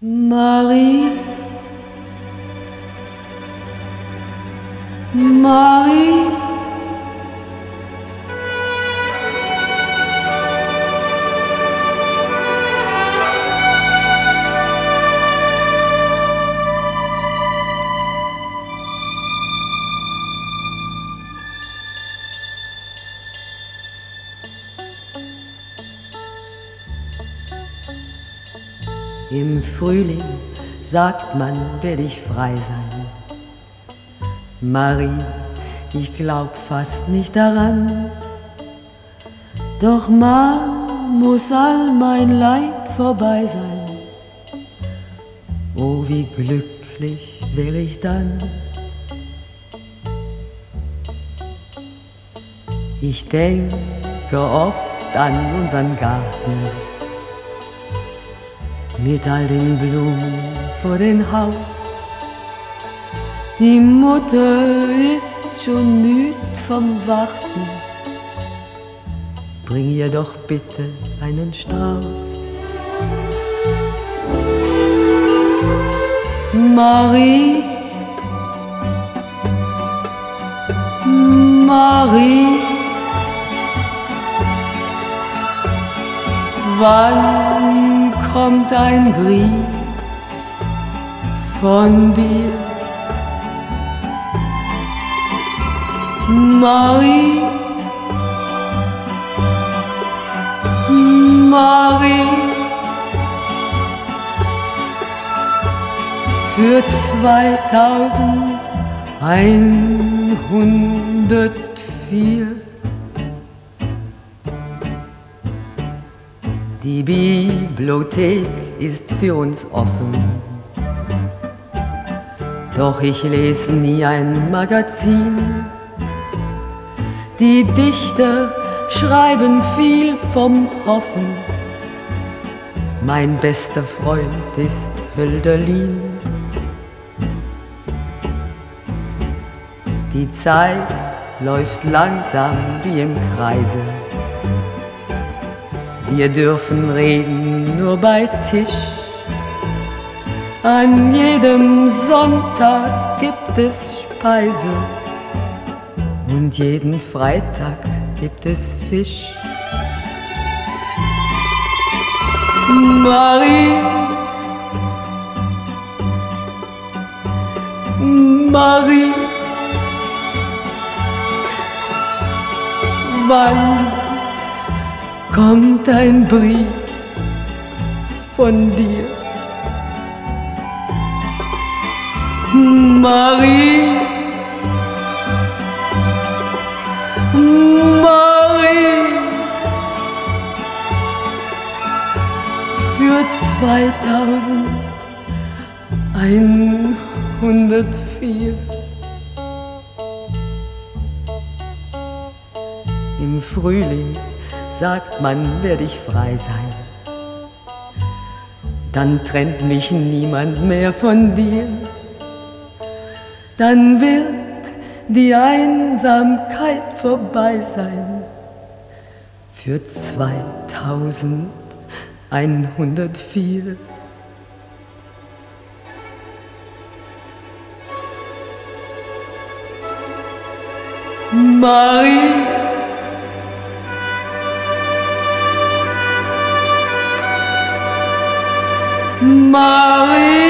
Marie, Marie, im Frühling, sagt man, werde ich frei sein. Marie, ich glaub fast nicht daran, doch mal muss all mein Leid vorbei sein. Oh, wie glücklich wär ich dann. Ich denke oft an unseren Garten mit all den Blumen vor dem Haus. Die Mutter ist schon müd vom Warten. Bring ihr doch bitte einen Strauß. Marie, Marie, wann kommt ein Brief von dir? Marie, Marie, für 2104. Die Bibliothek ist für uns offen, doch ich lese nie ein Magazin. Die Dichter schreiben viel vom Hoffen, mein bester Freund ist Hölderlin. Die Zeit läuft langsam wie im Kreise. Wir dürfen reden nur bei Tisch. An jedem Sonntag gibt es Speise und jeden Freitag gibt es Fisch. Marie, Marie, wann kommt ein Brief von dir? Marie, Marie, für 2104. Im Frühling, sagt man, werde ich frei sein. Dann trennt mich niemand mehr von dir. Dann wird die Einsamkeit vorbei sein. Für 2104. Marie, Marie.